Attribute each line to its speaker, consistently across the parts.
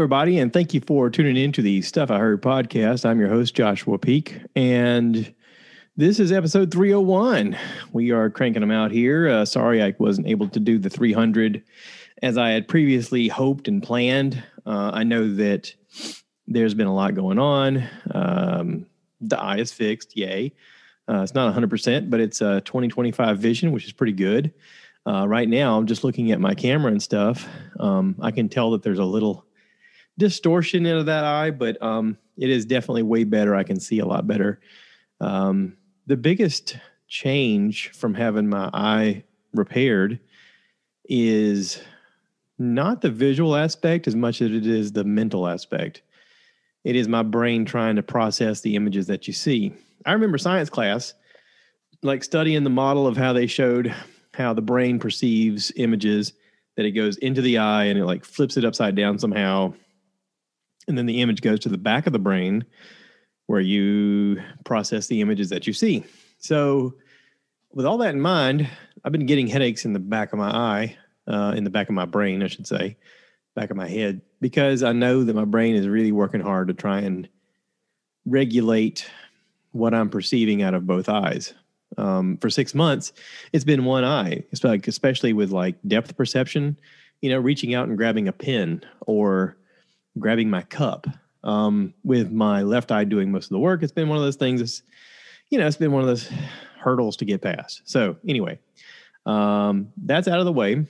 Speaker 1: everybody, and thank you for tuning in to the Stuff I Heard podcast. I'm your host, Joshua Peak, and this is episode 301. We are cranking them out here. Sorry I wasn't able to do the 300 as I had previously hoped and planned. I know that there's been a lot going on. The eye is fixed, yay. It's not 100%, but it's a 20/25 vision, which is pretty good. Right now, I'm just looking at my camera and stuff. I can tell that there's a little distortion into that eye, but it is definitely way better. I can see a lot better. The biggest change from having my eye repaired is not the visual aspect as much as it is the mental aspect. It is my brain trying to process the images that you see. I remember science class, like studying the model of how they showed how the brain perceives images, that it goes into the eye and it like flips it upside down somehow. And then the image goes to the back of the brain where you process the images that you see. So with all that in mind, I've been getting headaches in the back of my eye, in the back of my brain, I should say, back of my head, because I know that my brain is really working hard to try and regulate what I'm perceiving out of both eyes. For 6 months, it's been one eye, especially with like depth perception, reaching out and grabbing a pen or grabbing my cup. With my left eye doing most of the work, it's been one of those things it's been one of those hurdles to get past. So anyway, that's out of the way.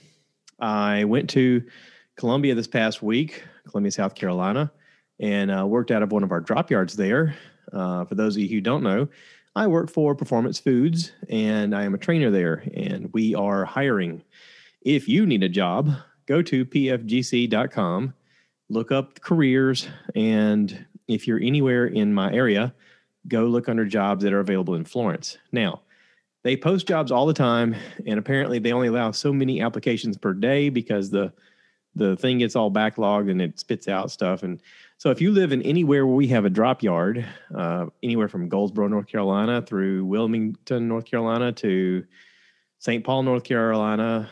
Speaker 1: I went to Columbia this past week, Columbia, South Carolina, and worked out of one of our drop yards there. For those of you who don't know, I work for Performance Foods, and I am a trainer there, and we are hiring. If you need a job, go to pfgc.com, look up careers, and if you're anywhere in my area, go look under jobs that are available in Florence. Now, they post jobs all the time, and apparently they only allow so many applications per day because the thing gets all backlogged and it spits out stuff. And so if you live in anywhere where we have a drop yard, anywhere from Goldsboro, North Carolina through Wilmington, North Carolina to St. Paul, North Carolina,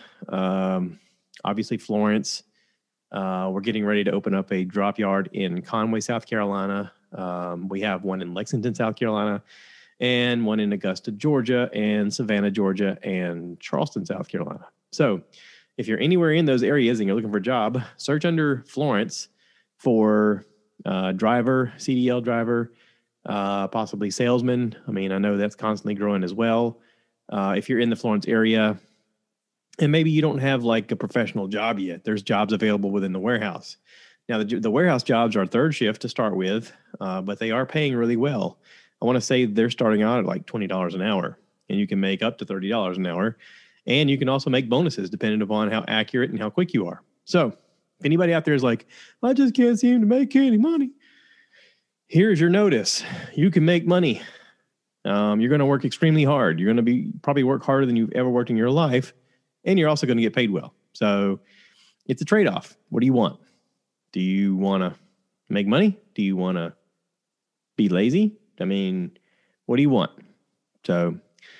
Speaker 1: obviously Florence, we're getting ready to open up a drop yard in Conway, South Carolina. We have one in Lexington, South Carolina, and one in Augusta, Georgia, and Savannah, Georgia, and Charleston, South Carolina. So if you're anywhere in those areas and you're looking for a job, search under Florence for driver, CDL driver, possibly salesman. I mean, I know that's constantly growing as well. If you're in the Florence area and maybe you don't have like a professional job yet, there's jobs available within the warehouse. Now, the warehouse jobs are third shift to start with, but they are paying really well. I want to say they're starting out at like $20 an hour, and you can make up to $30 an hour. And you can also make bonuses depending upon how accurate and how quick you are. So if anybody out there is like, I just can't seem to make any money, here's your notice. You can make money. You're going to work extremely hard. You're going to probably work harder than you've ever worked in your life. And you're also going to get paid well. So it's a trade-off. What do you want? Do you want to make money? Do you want to be lazy? I mean, what do you want? So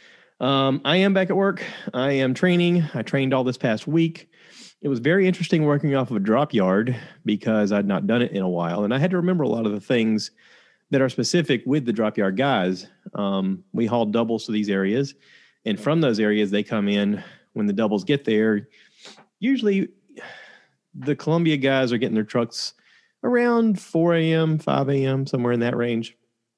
Speaker 1: I am back at work. I am training. I trained all this past week. It was very interesting working off of a drop yard because I'd not done it in a while. And I had to remember a lot of the things that are specific with the drop yard guys. We haul doubles to these areas. And from those areas, they come in when the doubles get there. Usually the Columbia guys are getting their trucks around 4 a.m., 5 a.m., somewhere in that range.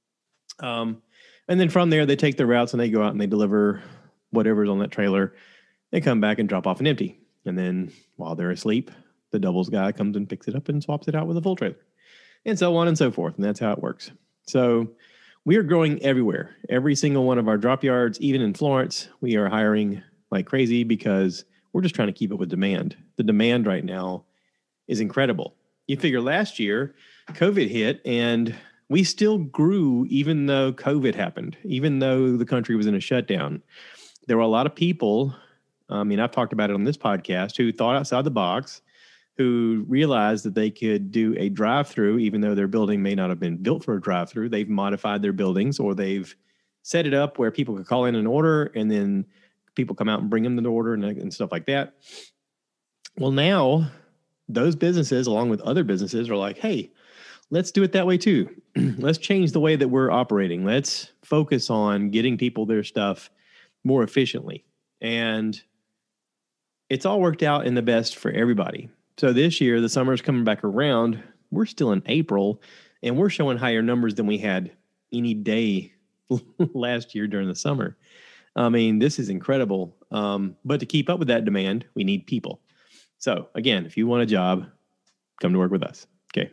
Speaker 1: And then from there, they take their routes and they go out and they deliver whatever's on that trailer. They come back and drop off an empty. And then while they're asleep, the doubles guy comes and picks it up and swaps it out with a full trailer. And so on and so forth. And that's how it works. So we are growing everywhere. Every single one of our drop yards, even in Florence, we are hiring like crazy because we're just trying to keep up with demand. The demand right now is incredible. You figure last year, COVID hit and we still grew even though COVID happened, even though the country was in a shutdown. There were a lot of people, I mean, I've talked about it on this podcast, who thought outside the box, who realized that they could do a drive-through, even though their building may not have been built for a drive-through. They've modified their buildings, or they've set it up where people could call in an order and then people come out and bring them the order and stuff like that. Well, now those businesses, along with other businesses, are like, hey, let's do it that way too. Let's change the way that we're operating. Let's focus on getting people their stuff more efficiently. And it's all worked out in the best for everybody. So this year, the summer's coming back around. We're still in April, and we're showing higher numbers than we had any day last year during the summer. I mean, this is incredible. But to keep up with that demand, we need people. So again, if you want a job, come to work with us. Okay.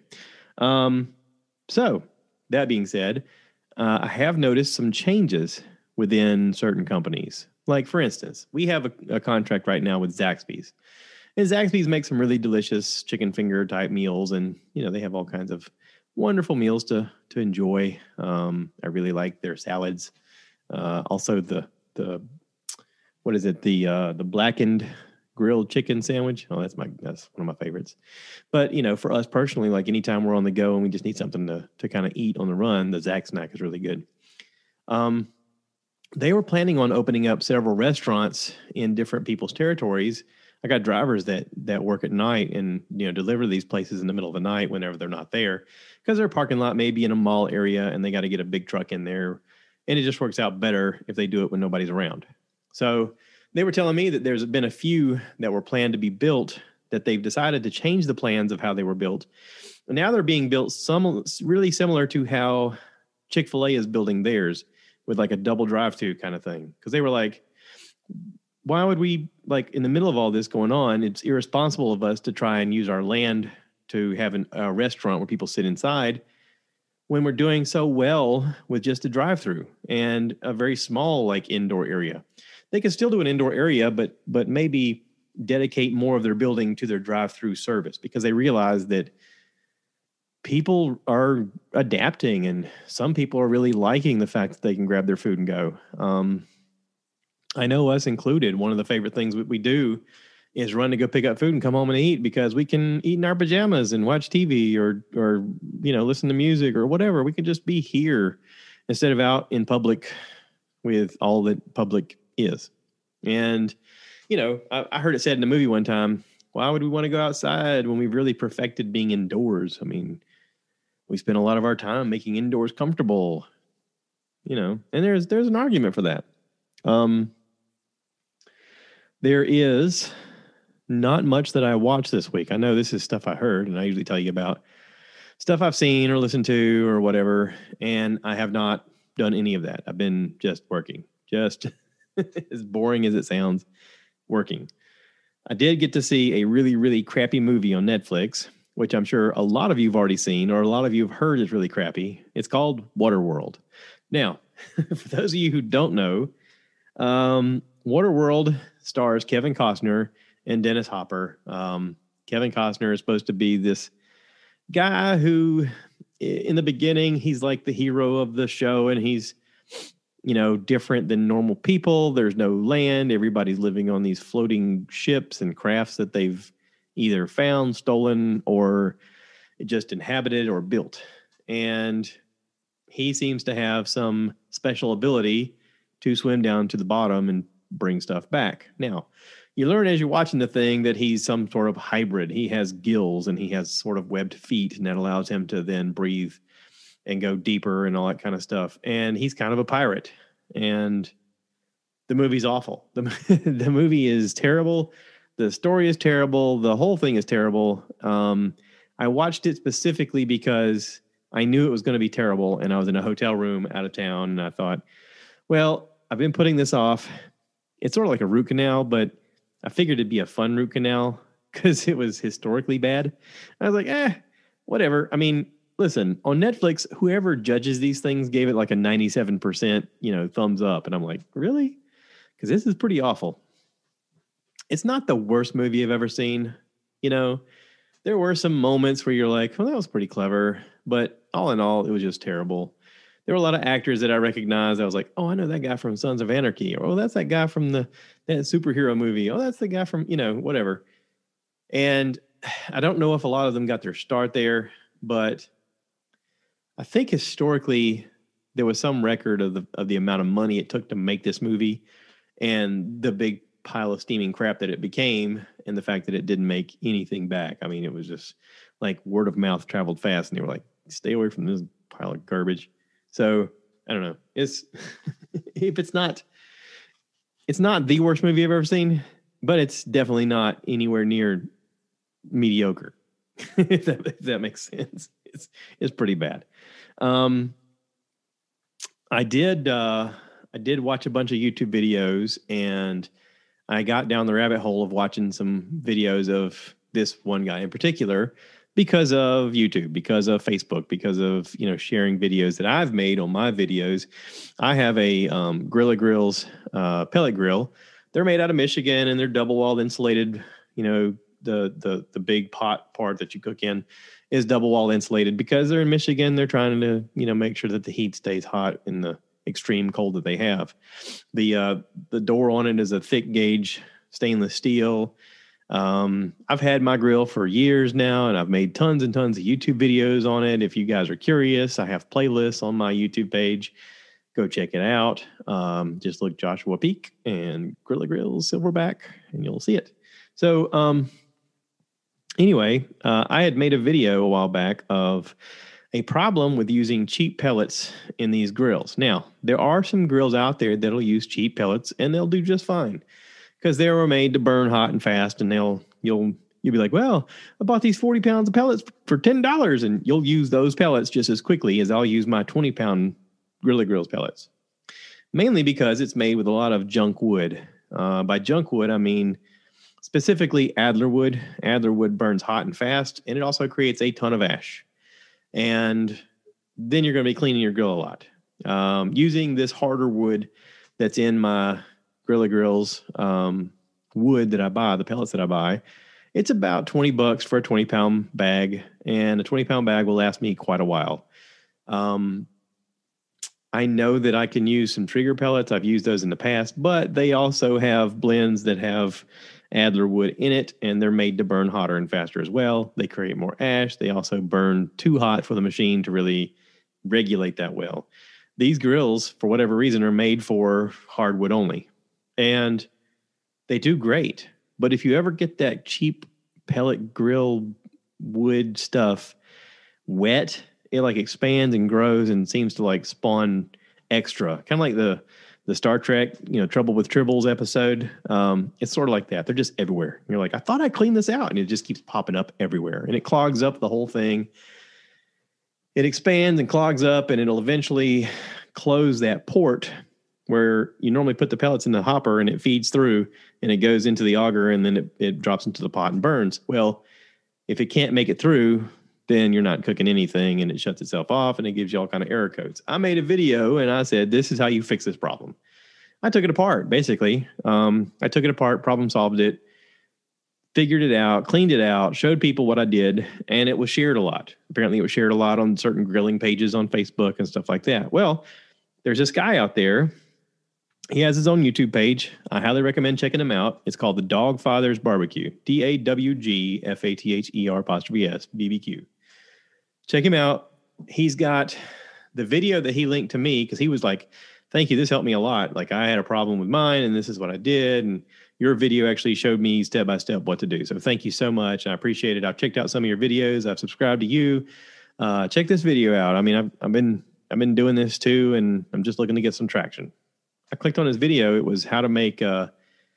Speaker 1: So that being said, I have noticed some changes within certain companies. Like, for instance, we have a contract right now with Zaxby's. And Zaxby's makes some really delicious chicken finger type meals. And, they have all kinds of wonderful meals to enjoy. I really like their salads. Also the what is it? The blackened grilled chicken sandwich. Oh, that's one of my favorites. But, for us personally, like anytime we're on the go and we just need something to kind of eat on the run, the Zax snack is really good. They were planning on opening up several restaurants in different people's territories. I got drivers that work at night and, deliver these places in the middle of the night whenever they're not there, because their parking lot may be in a mall area and they got to get a big truck in there. And it just works out better if they do it when nobody's around. So they were telling me that there's been a few that were planned to be built that they've decided to change the plans of how they were built. And now they're being built really similar to how Chick-fil-A is building theirs, with like a double drive-through kind of thing. Because they were like, why would we, like, in the middle of all this going on, it's irresponsible of us to try and use our land to have a restaurant where people sit inside when we're doing so well with just a drive-through and a very small, like, indoor area. They can still do an indoor area, but maybe dedicate more of their building to their drive-through service, because they realize that people are adapting and some people are really liking the fact that they can grab their food and go. I know us included, one of the favorite things we do is run to go pick up food and come home and eat, because we can eat in our pajamas and watch TV or listen to music or whatever. We can just be here instead of out in public with all that public is. And, I heard it said in a movie one time, why would we want to go outside when we've really perfected being indoors? I mean, we spend a lot of our time making indoors comfortable, and there's an argument for that. There is not much that I watched this week. I know this is stuff I heard, and I usually tell you about stuff I've seen or listened to or whatever, and I have not done any of that. I've been just working, just as boring as it sounds, working. I did get to see a really, really crappy movie on Netflix, which I'm sure a lot of you have already seen, or a lot of you have heard is really crappy. It's called Waterworld. Now, for those of you who don't know, Waterworld stars Kevin Costner and Dennis Hopper. Kevin Costner is supposed to be this guy who, in the beginning, he's like the hero of the show, and he's, different than normal people. There's no land. Everybody's living on these floating ships and crafts that they've either found, stolen, or just inhabited or built. And he seems to have some special ability to swim down to the bottom and bring stuff back. Now, you learn as you're watching the thing that he's some sort of hybrid. He has gills and he has sort of webbed feet, and that allows him to then breathe and go deeper and all that kind of stuff. And he's kind of a pirate. And the movie's awful. The movie is terrible. The story is terrible. The whole thing is terrible. I watched it specifically because I knew it was going to be terrible, and I was in a hotel room out of town, and I thought, well, I've been putting this off. It's sort of like a root canal, but I figured it'd be a fun root canal because it was historically bad. I was like, whatever. I mean, listen, on Netflix, whoever judges these things gave it like a 97%, thumbs up. And I'm like, really? Because this is pretty awful. It's not the worst movie I've ever seen. There were some moments where you're like, well, that was pretty clever. But all in all, it was just terrible. There were a lot of actors that I recognized. I was like, oh, I know that guy from Sons of Anarchy. Or, oh, that's that guy from that superhero movie. Oh, that's the guy from, whatever. And I don't know if a lot of them got their start there, but I think historically there was some record of the amount of money it took to make this movie and the big pile of steaming crap that it became, and the fact that it didn't make anything back. I mean, it was just like word of mouth traveled fast, and they were like, stay away from this pile of garbage. So I don't know. It's if it's not the worst movie I've ever seen, but it's definitely not anywhere near mediocre. if that makes sense. It's pretty bad. I did watch a bunch of YouTube videos, and I got down the rabbit hole of watching some videos of this one guy in particular because of YouTube, because of Facebook, because of, sharing videos that I've made on my videos. I have a Grilla Grills pellet grill. They're made out of Michigan, and they're double walled insulated. The big pot part that you cook in is double wall insulated because they're in Michigan. They're trying to, make sure that the heat stays hot in the extreme cold that they have. The door on it is a thick gauge stainless steel. I've had my grill for years now, and I've made tons and tons of YouTube videos on it. If you guys are curious, I have playlists on my YouTube page. Go check it out. Just look Joshua Peak and Grilla Grills Silverback, and you'll see it. So, anyway, I had made a video a while back of a problem with using cheap pellets in these grills. Now, there are some grills out there that'll use cheap pellets, and they'll do just fine because they were made to burn hot and fast. And you'll be like, well, I bought these 40 pounds of pellets for $10, and you'll use those pellets just as quickly as I'll use my 20-pound Grilla Grills pellets. Mainly because it's made with a lot of junk wood. By junk wood, I mean specifically Adler wood. Adler wood burns hot and fast, and it also creates a ton of ash. And then you're going to be cleaning your grill a lot. Using this harder wood that's in my Grilla Grills wood that I buy, the pellets that I buy, it's about $20 for a 20-pound bag, and a 20-pound bag will last me quite a while. I know that I can use some Trigger pellets. I've used those in the past, but they also have blends that have Adler wood in it, and they're made to burn hotter and faster as well. They create more ash. They also burn too hot for the machine to really regulate that well. These grills, for whatever reason, are made for hardwood only, and they do great. But if you ever get that cheap pellet grill wood stuff wet, it like expands and grows and seems to like spawn extra, kind of like the Star Trek, Trouble with Tribbles episode. It's sort of like that. They're just everywhere. And you're like, I thought I cleaned this out, and it just keeps popping up everywhere, and it clogs up the whole thing. It expands and clogs up, and it'll eventually close that port where you normally put the pellets in the hopper, and it feeds through, and it goes into the auger, and then it drops into the pot and burns. Well, if it can't make it through, then you're not cooking anything, and it shuts itself off, and it gives you all kind of error codes. I made a video, and I said, this is how you fix this problem. I took it apart, basically. I took it apart, problem solved it, figured it out, cleaned it out, showed people what I did, and it was shared a lot. Apparently, it was shared a lot on certain grilling pages on Facebook and stuff like that. Well, there's this guy out there. He has his own YouTube page. I highly recommend checking him out. It's called The Dog Father's Barbecue. DAWGFATHER''S BBQ. Check him out. He's got the video that he linked to me because he was like, thank you, this helped me a lot. Like, I had a problem with mine, and this is what I did. And your video actually showed me step-by-step what to do. So thank you so much. I appreciate it. I've checked out some of your videos. I've subscribed to you. Check this video out. I mean, I've been doing this too, and I'm just looking to get some traction. I clicked on his video. It was how to make a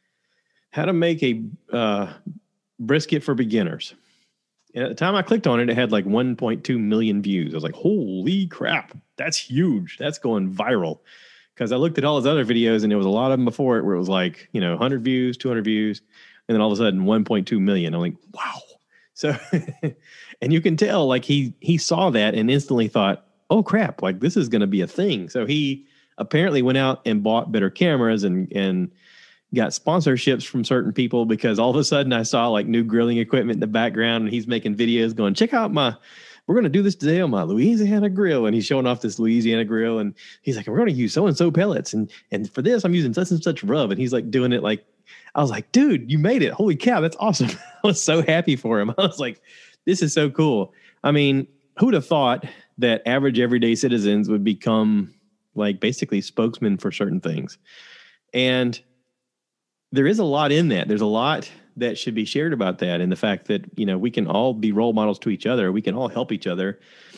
Speaker 1: brisket for beginners. And at the time I clicked on it, it had like 1.2 million views. I was like, holy crap, that's huge. That's going viral. Because I looked at all his other videos, and there was a lot of them before it where it was like, 100 views, 200 views, and then all of a sudden 1.2 million. I'm like, wow. So, and you can tell like he saw that and instantly thought, oh crap, like this is going to be a thing. So he apparently went out and bought better cameras and got sponsorships from certain people, because all of a sudden I saw like new grilling equipment in the background, and he's making videos going, check out we're going to do this today on my Louisiana grill. And he's showing off this Louisiana grill, and he's like, we're going to use so-and-so pellets. And for this, I'm using such and such rub. And he's like doing it like, I was like, dude, you made it. Holy cow. That's awesome. I was so happy for him. I was like, this is so cool. I mean, who'd have thought that average everyday citizens would become like basically spokesmen for certain things? And there is a lot in that. There's a lot that should be shared about that, and the fact that, we can all be role models to each other. We can all help each other.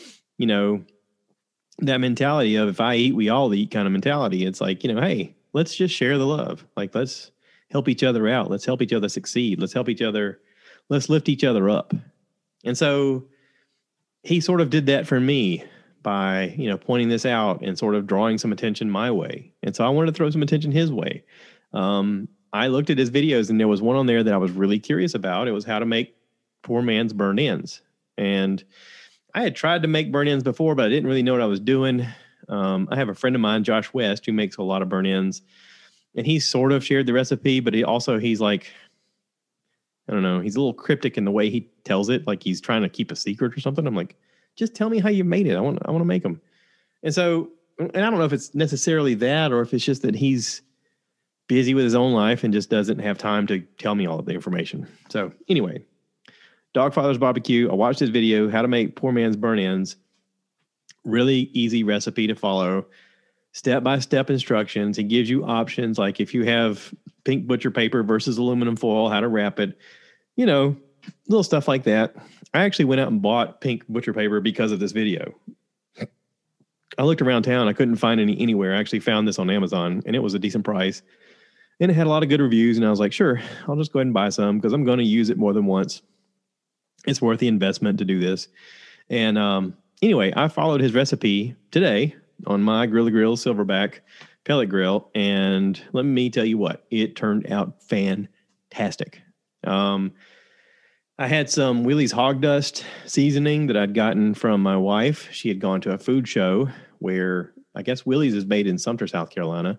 Speaker 1: That mentality of if I eat, we all eat kind of mentality. It's like, hey, let's just share the love. Like, let's help each other out. Let's help each other succeed. Let's lift each other up. And so he sort of did that for me by, pointing this out and sort of drawing some attention my way. And so I wanted to throw some attention his way. I looked at his videos, and there was one on there that I was really curious about. It was how to make poor man's burnt ends. And I had tried to make burnt ends before, but I didn't really know what I was doing. I have a friend of mine, Josh West, who makes a lot of burnt ends, and he sort of shared the recipe, but he's like, I don't know, he's a little cryptic in the way he tells it, like he's trying to keep a secret or something. I'm like, just tell me how you made it. I want to make them. And I don't know if it's necessarily that, or if it's just that he's busy with his own life and just doesn't have time to tell me all of the information. So anyway, Dogfather's Barbecue. I watched his video, how to make poor man's burnt ends. Really easy recipe to follow. Step-by-step instructions. He gives you options, like if you have pink butcher paper versus aluminum foil, how to wrap it. Little stuff like that. I actually went out and bought pink butcher paper because of this video. I looked around town. I couldn't find any anywhere. I actually found this on Amazon, and it was a decent price. And it had a lot of good reviews, and I was like, sure, I'll just go ahead and buy some because I'm going to use it more than once. It's worth the investment to do this. And anyway, I followed his recipe today on my Grill to Grill Silverback pellet grill. And let me tell you what, it turned out fantastic. I had some Willie's Hog Dust seasoning that I'd gotten from my wife. She had gone to a food show where I guess Willie's is made in Sumter, South Carolina.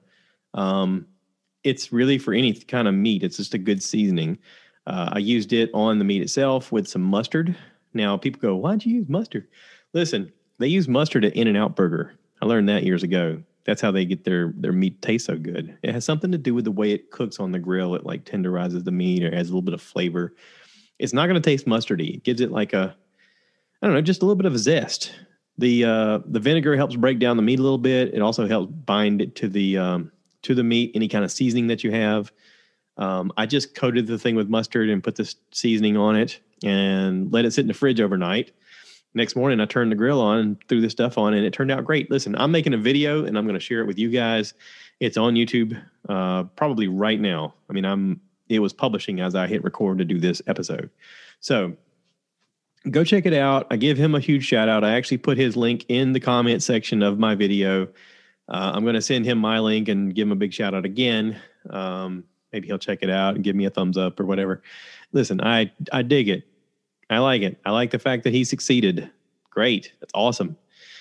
Speaker 1: It's really for any kind of meat. It's just a good seasoning. I used it on the meat itself with some mustard. Now, people go, why'd you use mustard? Listen, they use mustard at In-N-Out Burger. I learned that years ago. That's how they get their meat taste so good. It has something to do with the way it cooks on the grill. It like tenderizes the meat or has a little bit of flavor. It's not going to taste mustardy. It gives it like just a little bit of a zest. The vinegar helps break down the meat a little bit. It also helps bind it to the meat, any kind of seasoning that you have. I just coated the thing with mustard and put this seasoning on it and let it sit in the fridge overnight. Next morning, I turned the grill on and threw this stuff on, and it turned out great. Listen, I'm making a video, and I'm going to share it with you guys. It's on YouTube probably right now. I mean, it was publishing as I hit record to do this episode. So go check it out. I give him a huge shout out. I actually put his link in the comment section of my video. I'm going to send him my link and give him a big shout out again. Maybe he'll check it out and give me a thumbs up or whatever. Listen, I dig it. I like it. I like the fact that he succeeded. Great. That's awesome.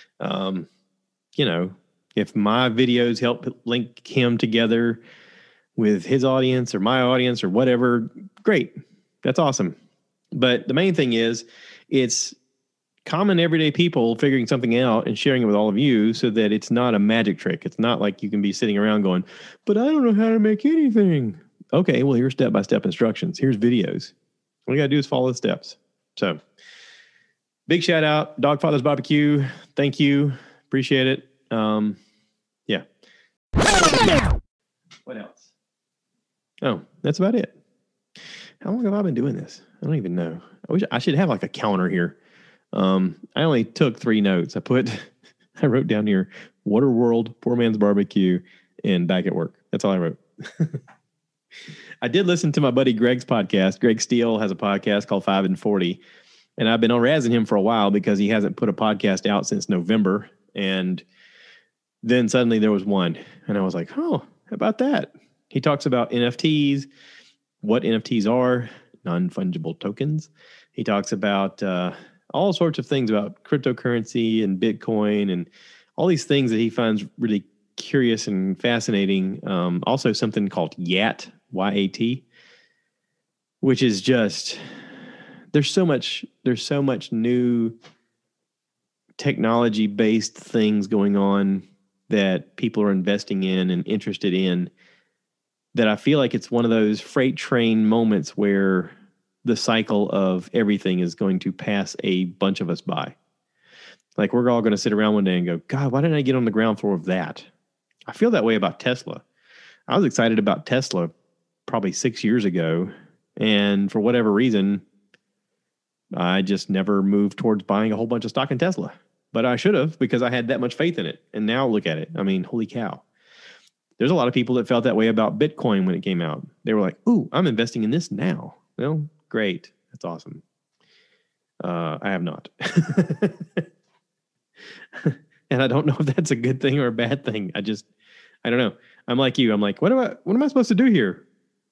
Speaker 1: If my videos help link him together with his audience or my audience or whatever, great. That's awesome. But the main thing is, it's common everyday people figuring something out and sharing it with all of you so that it's not a magic trick. It's not like you can be sitting around going, but I don't know how to make anything. Okay, well, here's step-by-step instructions. Here's videos. All you got to do is follow the steps. So big shout out, Dogfather's Barbecue. Thank you. Appreciate it. Yeah. What else? Oh, that's about it. How long have I been doing this? I don't even know. I should have like a counter here. I only took 3 notes. I wrote down here, Waterworld, Poor Man's Barbecue, and Back at Work. That's all I wrote. I did listen to my buddy Greg's podcast. Greg Steele has a podcast called 5 and 40. And I've been on razzing him for a while because he hasn't put a podcast out since November. And then suddenly there was one. And I was like, oh, how about that? He talks about NFTs, what NFTs are, non-fungible tokens. He talks about all sorts of things about cryptocurrency and Bitcoin and all these things that he finds really curious and fascinating. Also something called YAT, Y-A-T, which is just, there's so much new technology-based things going on that people are investing in and interested in, that I feel like it's one of those freight train moments where the cycle of everything is going to pass a bunch of us by. Like, we're all going to sit around one day and go, God, why didn't I get on the ground floor of that? I feel that way about Tesla. I was excited about Tesla probably 6 years ago. And for whatever reason, I just never moved towards buying a whole bunch of stock in Tesla. But I should have, because I had that much faith in it. And now look at it. I mean, holy cow. There's a lot of people that felt that way about Bitcoin when it came out. They were like, ooh, I'm investing in this now. Well, great. That's awesome. I have not. And I don't know if that's a good thing or a bad thing. I don't know. I'm like you. I'm like, what am I supposed to do here?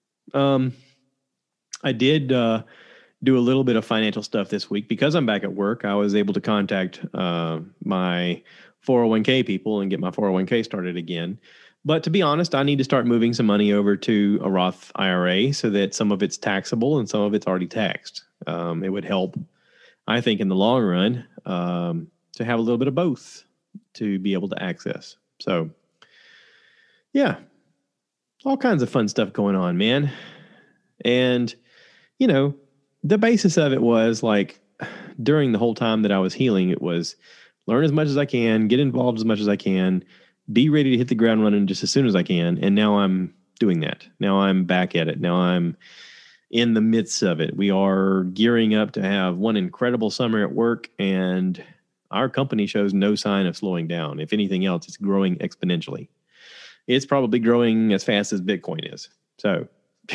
Speaker 1: I did do a little bit of financial stuff this week because I'm back at work. I was able to contact my 401k people and get my 401k started again. But to be honest, I need to start moving some money over to a Roth IRA so that some of it's taxable and some of it's already taxed. It would help, I think, in the long run, to have a little bit of both to be able to access. So, yeah, all kinds of fun stuff going on, man. And, you know, the basis of it was like during the whole time that I was healing, it was learn as much as I can, get involved as much as I can, be ready to hit the ground running just as soon as I can. And now I'm doing that. Now I'm back at it. Now I'm in the midst of it. We are gearing up to have one incredible summer at work, and our company shows no sign of slowing down. If anything else, it's growing exponentially. It's probably growing as fast as Bitcoin is. So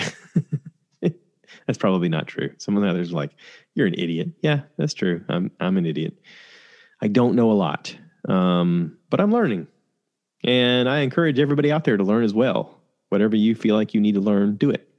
Speaker 1: that's probably not true. Some of the others are like, you're an idiot. Yeah, that's true. I'm an idiot. I don't know a lot, but I'm learning. And I encourage everybody out there to learn as well. Whatever you feel like you need to learn, do it.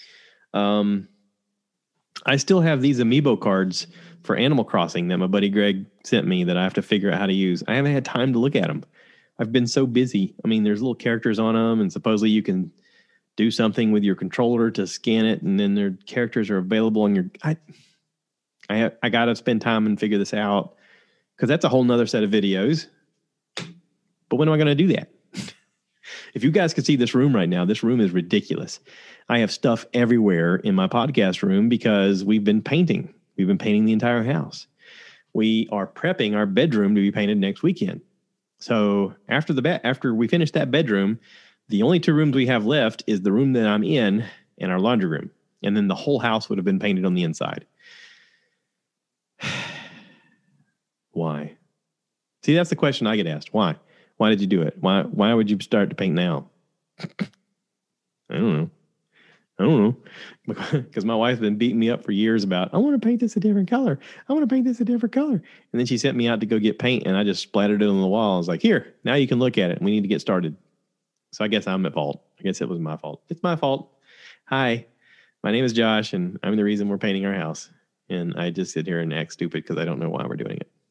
Speaker 1: I still have these amiibo cards for Animal Crossing that my buddy Greg sent me that I have to figure out how to use. I haven't had time to look at them. I've been so busy. I mean, there's little characters on them, and supposedly you can do something with your controller to scan it, and then their characters are available on your... I got to spend time and figure this out, because that's a whole nother set of videos. But when am I going to do that? If you guys could see this room right now, this room is ridiculous. I have stuff everywhere in my podcast room because we've been painting. We've been painting the entire house. We are prepping our bedroom to be painted next weekend. So after we finish that bedroom, the only two rooms we have left is the room that I'm in and our laundry room. And then the whole house would have been painted on the inside. Why? See, that's the question I get asked. Why? Why did you do it? Why would you start to paint now? I don't know. Because my wife's been beating me up for years about, I want to paint this a different color. I want to paint this a different color. And then she sent me out to go get paint, and I just splattered it on the wall. I was like, here, now you can look at it. We need to get started. So I guess I'm at fault. I guess it was my fault. It's my fault. Hi, my name is Josh, and I'm the reason we're painting our house. And I just sit here and act stupid because I don't know why we're doing it.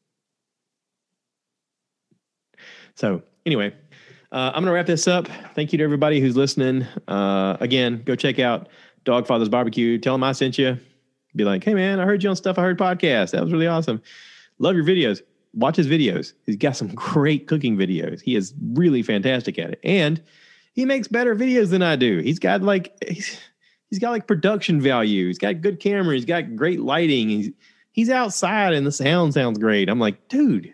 Speaker 1: So anyway, I'm going to wrap this up. Thank you to everybody who's listening. Again, go check out Dogfather's Barbecue. Tell them I sent you. Be like, hey, man, I heard you on Stuff I Heard podcast. That was really awesome. Love your videos. Watch his videos. He's got some great cooking videos. He is really fantastic at it. And he makes better videos than I do. He's got like production value. He's got good camera. He's got great lighting. He's outside and the sound sounds great. I'm like, dude,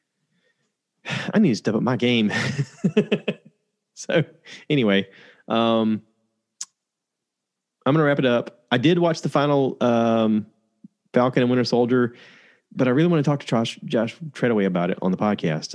Speaker 1: I need to step up my game. So anyway, I'm going to wrap it up. I did watch the final Falcon and Winter Soldier, but I really want to talk to Josh Treadaway about it on the podcast.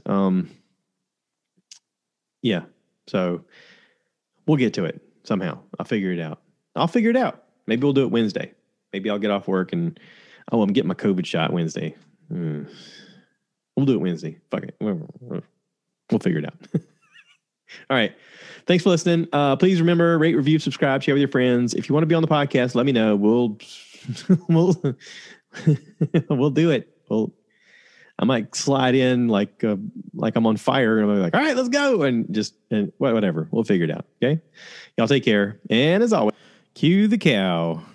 Speaker 1: Yeah, so we'll get to it somehow. I'll figure it out. Maybe we'll do it Wednesday. Maybe I'll get off work and, I'm getting my COVID shot Wednesday. We'll do it Wednesday. Fuck it. We'll figure it out. All right. Thanks for listening. Please remember, rate, review, subscribe, share with your friends. If you want to be on the podcast, let me know. We'll do it. I might slide in like I'm on fire, and I'm like, all right, let's go, and whatever. We'll figure it out. Okay. Y'all take care. And as always, cue the cow.